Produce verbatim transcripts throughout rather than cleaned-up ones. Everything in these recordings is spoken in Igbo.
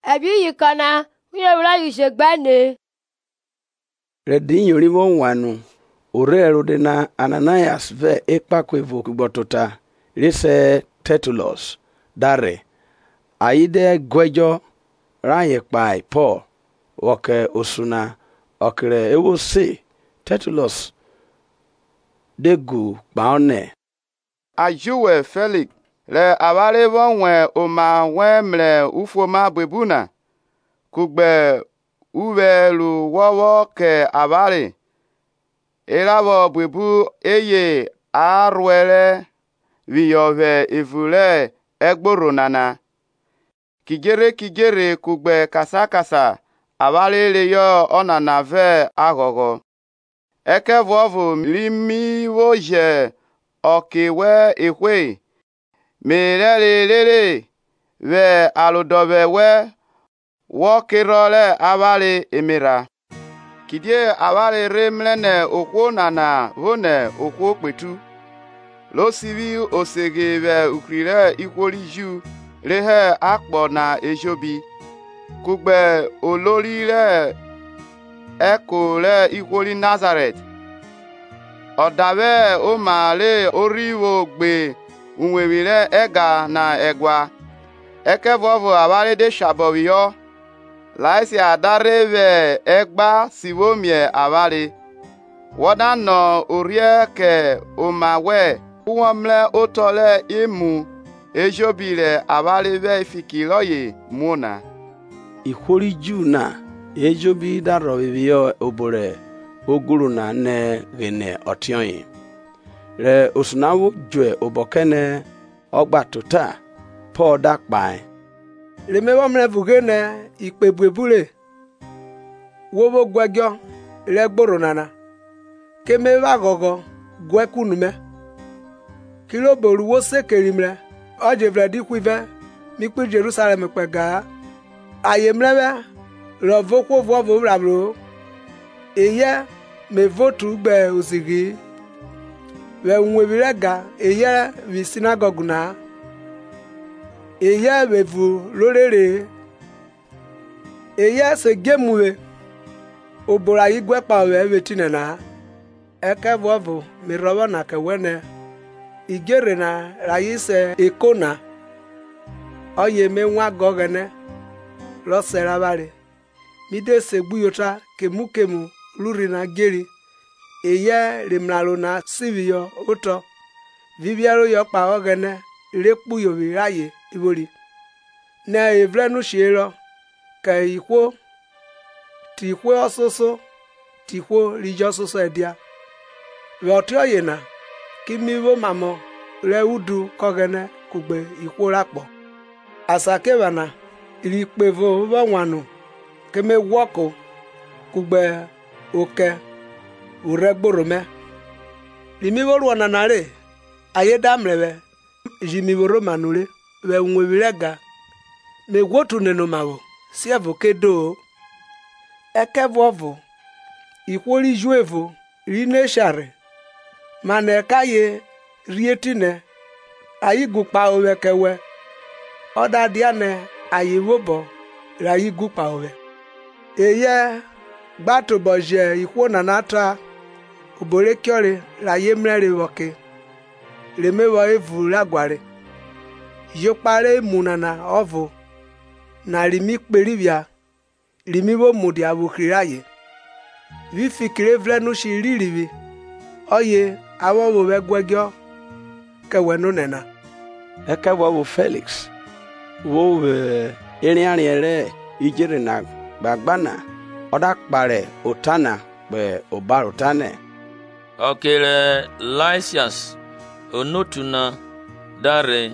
ebi yikana uye wla yishegbane redi nyori won wanu ore rode na Ananias ve ekpakwevo kubotota rese Tertullus dare aide gwejo ranye pai Paul woke osuna okre ewo se Tertullus degu baone ajuwe Felix le abale wonwe oma wemle ufoma bebuna kugbe uwelu wowo ke abale elabo bebu eye arwele wiyove evule egboro nana kijere kijere kugbe kasa kasa abale le yo onana ve agogo eke vovo limi woje okiwe ekwe merele lele ve aludobe we wokirole abale emira kidie abale remlene okwo nana hone okwo petu lo sivi osege ve ukrire ikwoliju lehe akpo na ejobi kugbe olori le eko le ikwoli Nazareth odabe o male oriwo gbe unwewire ega na egwa ekevovo abale de shabowiyo laisi adareve egba siwomie abale woda no orie ke omawe uwomle otole imu ejobile abale ve fikiloye muna ikwori ju na ejobi daro biyo obore oguru na ne gene otionyi re osunawo jwe obokene ogba tota Paul dakpai remewo mle vugene ikpebwebule wowo gwegyo le gboro nana keme va gogo gwekunume kilo boru wo sekerimle oje vredi kwive mikpi Jerusalem pega ayemlebe lo vokwo vovo brabro eye me votu gbe osigi we unwebirega eye vi synagogue na eye bevu lorere eye se gemuwe obora igwe pa we betine na eke vovo mi robo na ke wene igere na raise ekona oye me nwa gogene lo serabare mi de segbuyota kemukemu luri na geri eye rimlalo na siviyo oto viviaro yo pa ogene rekpu yo viraye ibori na evrenu shiro ka ikwo tikwo ososo tikwo rijo soso edia rotio yena kimivo mamo re udu kogene kugbe ikwo rapo asakebana rikpevo wonwanu keme woko kugbe oke uregborome limivoru onanare ayedamlewe jimivoro manure we unwebirega me wotu nenomawo sievo kedo ekevovo ikwori juevo rineshare mane kaye rietine ayigupa owe kewe odadiane ayivobo rayigupa owe eye gbatoboje ikwo nanata obore kiore raye mrere woke remewo evu ragware yopare munana ovo na rimi perivia rimi wo mudi abukriraye vi fikire vrenu shiririvi oye awo wo wegwegyo kewenu nena eke wo Felix wo we irianire ijere na gbagbana oda pare otana be obarotane okele Lysias onotuna dare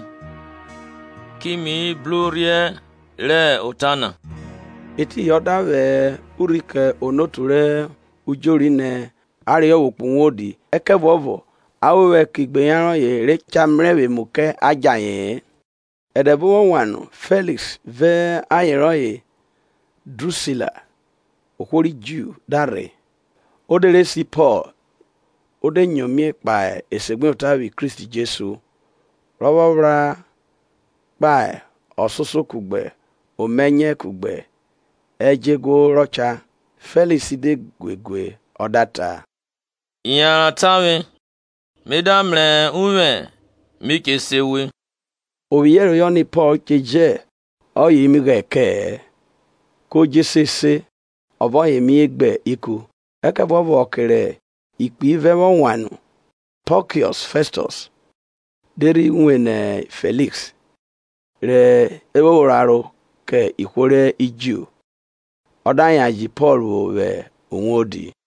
kimi blorie le otana eti yoda we urike onoture ujorine ario opunwodi ekevovo awe kigbeyan ye rechamrewe muke ajaye edebo wanu Felix ve ayeroye Drusilla okori Jew dare odere si Paul ode nyomie pa esegbe otawi Christ Jesu robobra pa ososo kugbe omenye kugbe ejego rocha Felix de gwegwe odata Inyara tawe. Medamle uwe. Mike sewe. Oyero yoni Paul keje oyi mi geke ko jesese obo yemi egbe iku eke bobo okere ikpi vewo wanu Porcius Festus deri nwene Felix re ewo raro ke ikwore iju odanya ji Paul we onwodi